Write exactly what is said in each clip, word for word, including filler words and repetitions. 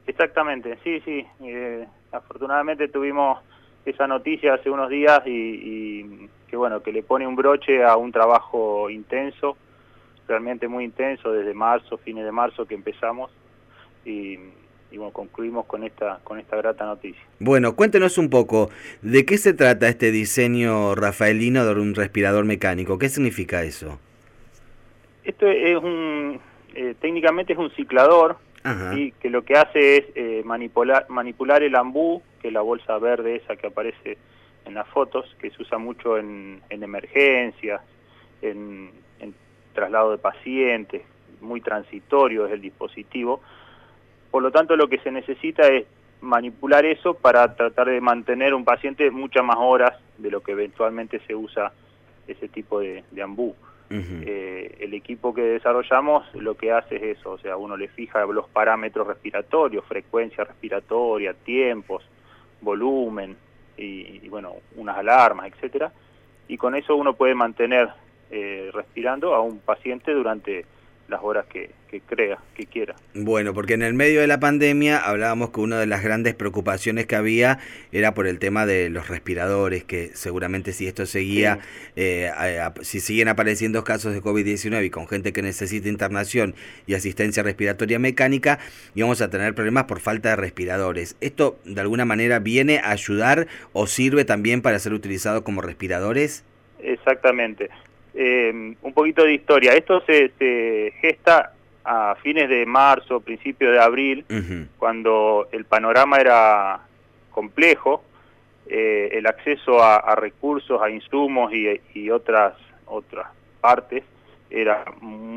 Exactamente, sí, sí. Eh, afortunadamente tuvimos esa noticia hace unos días y, y que bueno, que le pone un broche a un trabajo intenso, realmente muy intenso, desde marzo, fines de marzo que empezamos y, y bueno, concluimos con esta, con esta grata noticia. Bueno, cuéntenos un poco, ¿de qué se trata este diseño rafaelino de un respirador mecánico? ¿Qué significa eso? Esto es un, eh, técnicamente es un ciclador, Ajá. ¿sí? Que lo que hace es eh, manipular, manipular el ambú, que es la bolsa verde esa que aparece en las fotos, que se usa mucho en, en emergencias, en, en traslado de pacientes, muy transitorio es el dispositivo. Por lo tanto, lo que se necesita es manipular eso para tratar de mantener un paciente muchas más horas de lo que eventualmente se usa ese tipo de, de ambú. Uh-huh. Eh, el equipo que desarrollamos lo que hace es eso, o sea, uno le fija los parámetros respiratorios, frecuencia respiratoria, tiempos, volumen y, y bueno, unas alarmas, etcétera, y con eso uno puede mantener eh, respirando a un paciente durante las horas que, que crea, que quiera. Bueno, porque en el medio de la pandemia hablábamos que una de las grandes preocupaciones que había era por el tema de los respiradores, que seguramente si esto seguía, Sí, eh, a, a, si siguen apareciendo casos de COVID diecinueve y con gente que necesita internación y asistencia respiratoria mecánica, íbamos a tener problemas por falta de respiradores. ¿Esto de alguna manera viene a ayudar o sirve también para ser utilizado como respiradores? exactamente. Eh, un poquito de historia. Esto se, se gesta a fines de marzo, principio de abril, Uh-huh. cuando el panorama era complejo, eh, el acceso a, a recursos, a insumos y, y otras otras partes era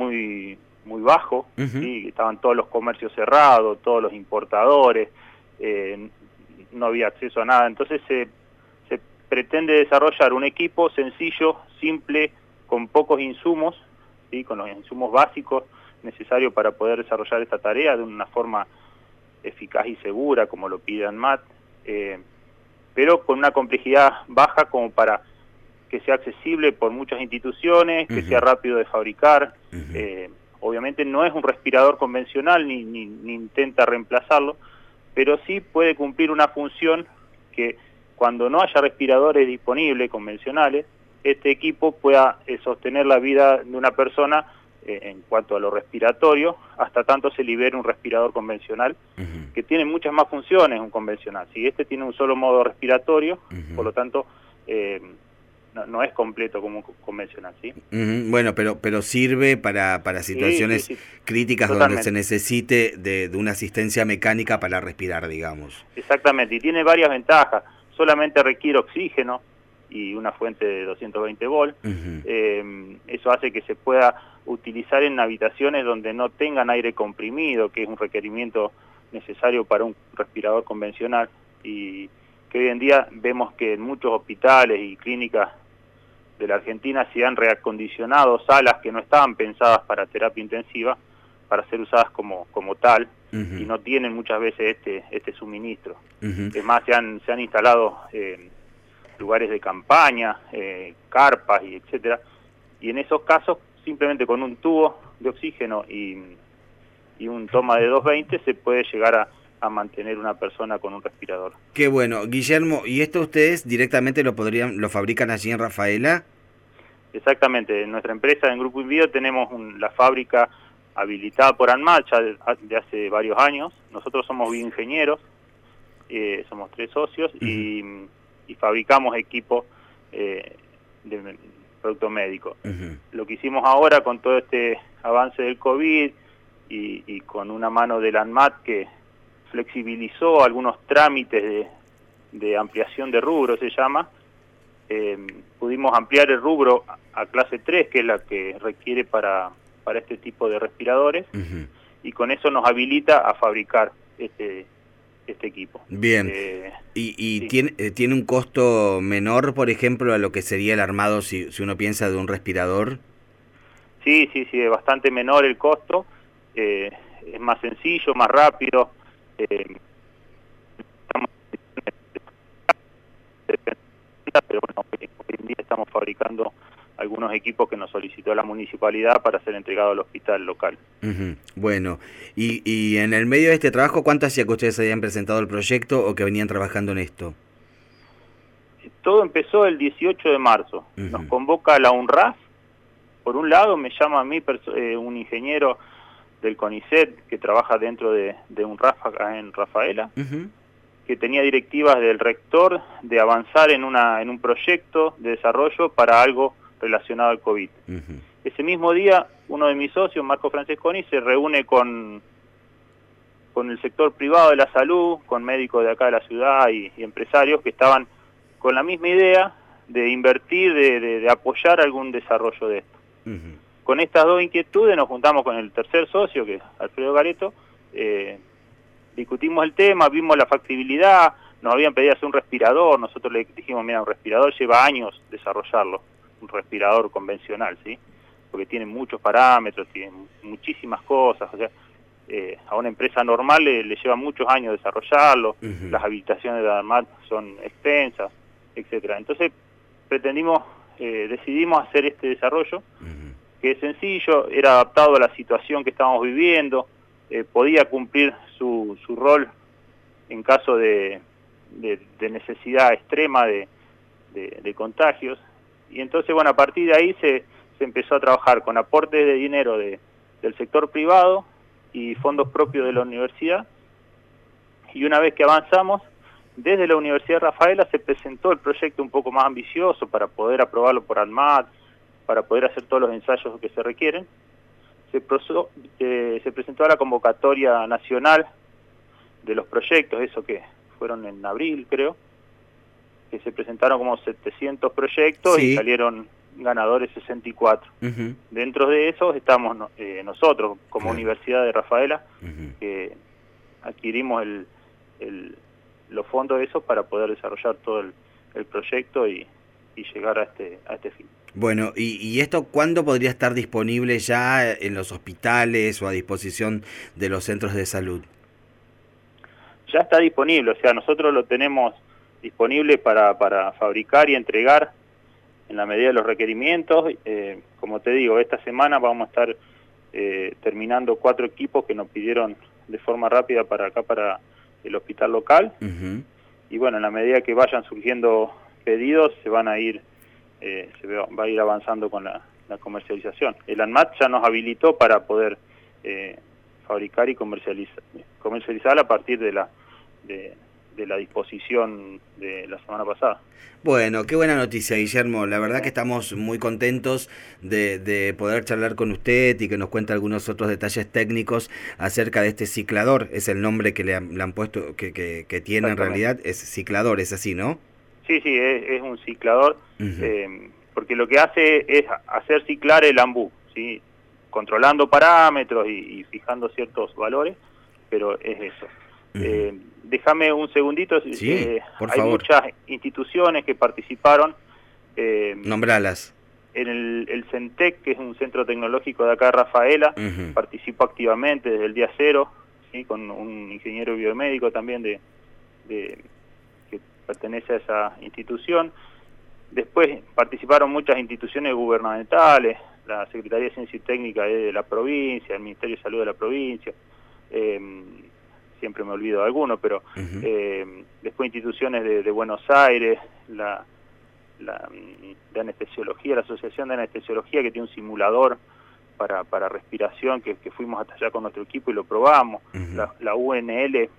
muy muy bajo, Uh-huh. ¿sí? Estaban todos los comercios cerrados, todos los importadores, eh, no había acceso a nada, entonces se, se pretende desarrollar un equipo sencillo, simple, con pocos insumos, ¿sí? Con los insumos básicos necesarios para poder desarrollar esta tarea de una forma eficaz y segura, como lo pide ANMAT, eh, pero con una complejidad baja como para que sea accesible por muchas instituciones, que sea Uh-huh. rápido de fabricar. Uh-huh. Eh, obviamente no es un respirador convencional ni, ni, ni intenta reemplazarlo, pero sí puede cumplir una función que cuando no haya respiradores disponibles convencionales, este equipo pueda eh, sostener la vida de una persona eh, en cuanto a lo respiratorio, hasta tanto se libere un respirador convencional, Uh-huh. que tiene muchas más funciones un convencional. Si este tiene un solo modo respiratorio, Uh-huh. por lo tanto, eh, no, no es completo como convencional, ¿sí? Uh-huh. Bueno, pero pero sirve para, para Sí, sí, situaciones sí, críticas donde se totalmente. necesite de, de una asistencia mecánica para respirar, digamos. Exactamente, y tiene varias ventajas. Solamente requiere oxígeno y una fuente de doscientos veinte volt. Uh-huh. Eh, eso hace que se pueda utilizar en habitaciones donde no tengan aire comprimido, que es un requerimiento necesario para un respirador convencional, y que hoy en día vemos que en muchos hospitales y clínicas de la Argentina se han reacondicionado salas que no estaban pensadas para terapia intensiva, para ser usadas como, como tal, y Uh-huh. no tienen muchas veces este, este suministro. Uh-huh. Es más, se han, se han instalado eh, lugares de campaña, eh, carpas y etcétera, y en esos casos simplemente con un tubo de oxígeno y, y un toma de doscientos veinte se puede llegar a, a mantener una persona con un respirador. Qué bueno, Guillermo, ¿y esto ustedes directamente lo podrían, lo fabrican allí en Rafaela? Exactamente, en nuestra empresa, en Grupo Invío, tenemos un, la fábrica habilitada por ANMAT ya de, de hace varios años. Nosotros somos bioingenieros, eh, somos tres socios Uh-huh. y, y fabricamos equipos eh, de producto médico. Uh-huh. Lo que hicimos ahora con todo este avance del COVID y, y con una mano del ANMAT que flexibilizó algunos trámites de, de ampliación de rubro, se llama, eh, pudimos ampliar el rubro a, a clase tres, que es la que requiere para, para este tipo de respiradores, Uh-huh. y con eso nos habilita a fabricar este, este equipo. Bien, Eh, ¿y, y sí, tiene, eh, tiene un costo menor, por ejemplo, a lo que sería el armado si, si uno piensa de un respirador? sí, sí, sí, es bastante menor el costo, eh, es más sencillo, más rápido, eh, estamos, pero bueno, hoy en día estamos fabricando algunos equipos que nos solicitó la municipalidad para ser entregados al hospital local. Uh-huh. Bueno, y, y en el medio de este trabajo, ¿cuánto hacía que ustedes habían presentado el proyecto o que venían trabajando en esto? Todo empezó el dieciocho de marzo. Uh-huh. Nos convoca la UNRAF. Por un lado me llama a mí eh, un ingeniero del CONICET que trabaja dentro de, de UNRAF acá en Rafaela, uh-huh. que tenía directivas del rector de avanzar en, una, en un proyecto de desarrollo para algo relacionado al COVID. Uh-huh. Ese mismo día, uno de mis socios, Marco Francesconi, se reúne con, con el sector privado de la salud, con médicos de acá de la ciudad y, y empresarios que estaban con la misma idea de invertir, de, de, de apoyar algún desarrollo de esto. Uh-huh. Con estas dos inquietudes nos juntamos con el tercer socio, que es Alfredo Gareto, eh, discutimos el tema, vimos la factibilidad, nos habían pedido hacer un respirador, nosotros le dijimos, mira, un respirador lleva años desarrollarlo, un respirador convencional, ¿sí? Porque tiene muchos parámetros, tiene muchísimas cosas, o sea, eh, a una empresa normal le, le lleva muchos años desarrollarlo, uh-huh. Las habilitaciones de ANMAT son extensas, etcétera. Entonces pretendimos, eh, decidimos hacer este desarrollo, uh-huh. que es sencillo, era adaptado a la situación que estábamos viviendo, eh, podía cumplir su, su rol en caso de, de, de necesidad extrema de, de, de contagios. Y entonces, bueno, a partir de ahí se, se empezó a trabajar con aportes de dinero de, del sector privado y fondos propios de la universidad. Y una vez que avanzamos, desde la Universidad de Rafaela se presentó el proyecto un poco más ambicioso para poder aprobarlo por ANMAT, para poder hacer todos los ensayos que se requieren. Se, proso, eh, se presentó a la convocatoria nacional de los proyectos, eso que fueron en abril, creo, que se presentaron como setecientos proyectos, sí. Y salieron ganadores sesenta y cuatro. Uh-huh. Dentro de esos estamos eh, nosotros, como claro. Universidad de Rafaela, uh-huh. que adquirimos el, el, los fondos de esos para poder desarrollar todo el, el proyecto y, y llegar a este, a este fin. Bueno, ¿y, y esto cuándo podría estar disponible ya en los hospitales o a disposición de los centros de salud? Ya está disponible, o sea, nosotros lo tenemos disponible para, para fabricar y entregar en la medida de los requerimientos. Eh, como te digo, esta semana vamos a estar eh, terminando cuatro equipos que nos pidieron de forma rápida para acá, para el hospital local. Uh-huh. Y bueno, en la medida que vayan surgiendo pedidos, se van a ir, eh, se va a ir avanzando con la, la comercialización. El ANMAT ya nos habilitó para poder eh, fabricar y comercializar, comercializar a partir de la de, de la disposición de la semana pasada. Bueno, qué buena noticia, Guillermo. La verdad que estamos muy contentos de, de poder charlar con usted y que nos cuente algunos otros detalles técnicos acerca de este ciclador. Es el nombre que le han, le han puesto, que, que, que tiene en realidad, es ciclador, es así, ¿no? Sí, sí, es, es un ciclador, uh-huh. eh, porque lo que hace es hacer ciclar el ambú, ¿sí? Controlando parámetros y, y fijando ciertos valores, pero es eso. Uh-huh. Eh, déjame un segundito, sí, eh, por hay favor. Muchas instituciones que participaron. Eh, Nombralas. En el, el CENTEC, que es un centro tecnológico de acá de Rafaela, uh-huh. participó activamente desde el día cero, ¿sí? Con un ingeniero biomédico también de, de que pertenece a esa institución. Después participaron muchas instituciones gubernamentales, la Secretaría de Ciencia y Técnica de la provincia, el Ministerio de Salud de la provincia, eh, siempre me olvido de alguno, pero uh-huh. eh, después instituciones de, de Buenos Aires, la, la de anestesiología, la Asociación de Anestesiología, que tiene un simulador para, para respiración, que, que fuimos hasta allá con nuestro equipo y lo probamos, uh-huh. la, la U N L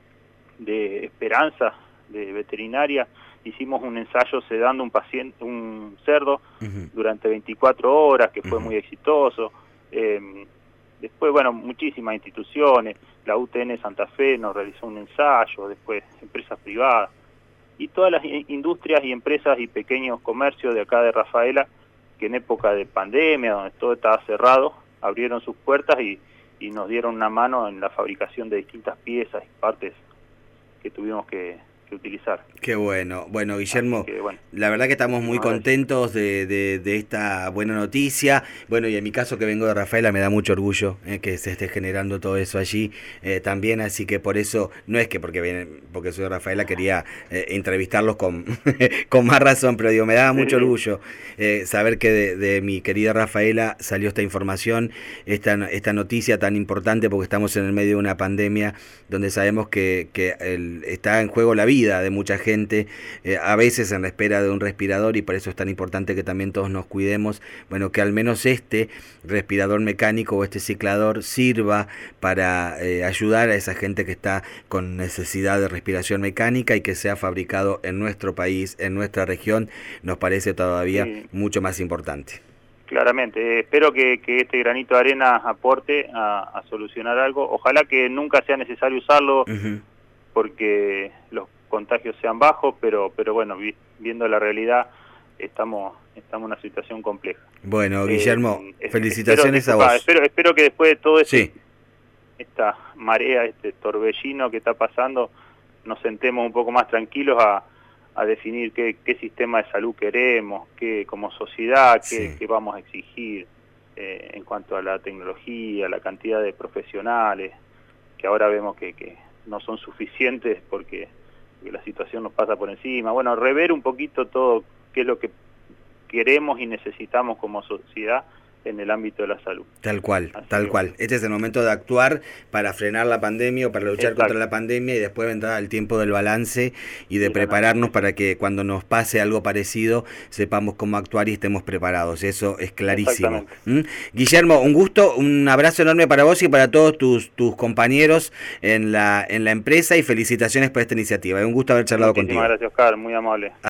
de Esperanza, de veterinaria, hicimos un ensayo sedando un paciente, un cerdo, uh-huh. durante veinticuatro horas, que fue uh-huh. muy exitoso. Eh, después, bueno, muchísimas instituciones, la U T N Santa Fe nos realizó un ensayo, después empresas privadas, y todas las industrias y empresas y pequeños comercios de acá de Rafaela, que en época de pandemia, donde todo estaba cerrado, abrieron sus puertas y, y nos dieron una mano en la fabricación de distintas piezas y partes que tuvimos que que utilizar. Qué bueno. Bueno, Guillermo, que, bueno, la verdad que estamos muy contentos de, de, de esta buena noticia. Bueno, y en mi caso que vengo de Rafaela me da mucho orgullo eh, que se esté generando todo eso allí eh, también, así que por eso, no es que porque vienen, porque soy de Rafaela quería eh, entrevistarlos con, con más razón, pero digo, me daba mucho orgullo eh, saber que de, de mi querida Rafaela salió esta información, esta, esta noticia tan importante, porque estamos en el medio de una pandemia donde sabemos que, que el, está en juego la vida de mucha gente, eh, a veces en la espera de un respirador, y por eso es tan importante que también todos nos cuidemos. Bueno, que al menos este respirador mecánico o este ciclador sirva para eh, ayudar a esa gente que está con necesidad de respiración mecánica y que sea fabricado en nuestro país, en nuestra región, nos parece todavía sí. mucho más importante. Claramente, eh, espero que, que este granito de arena aporte a, a solucionar algo. Ojalá que nunca sea necesario usarlo, uh-huh. porque los contagios sean bajos, pero pero bueno, vi, viendo la realidad, estamos estamos en una situación compleja. Bueno, Guillermo, eh, felicitaciones espero, a vos. Espero, espero que después de todo este, sí. esta marea, este torbellino que está pasando, nos sentemos un poco más tranquilos a a definir qué, qué sistema de salud queremos, qué como sociedad, qué, sí. qué vamos a exigir eh, en cuanto a la tecnología, la cantidad de profesionales, que ahora vemos que, que no son suficientes porque, porque la situación nos pasa por encima. Bueno, rever un poquito todo qué es lo que queremos y necesitamos como sociedad en el ámbito de la salud. Tal cual, Así tal que, cual. Este es el momento de actuar para frenar la pandemia o para luchar exacto. contra la pandemia, y después vendrá el tiempo del balance y de sí, prepararnos para que cuando nos pase algo parecido sepamos cómo actuar y estemos preparados. Eso es clarísimo. ¿Mm? Guillermo, un gusto, un abrazo enorme para vos y para todos tus tus compañeros en la en la empresa, y felicitaciones por esta iniciativa. Es un gusto haber charlado Muchísimas contigo. Gracias, Oscar, muy amable.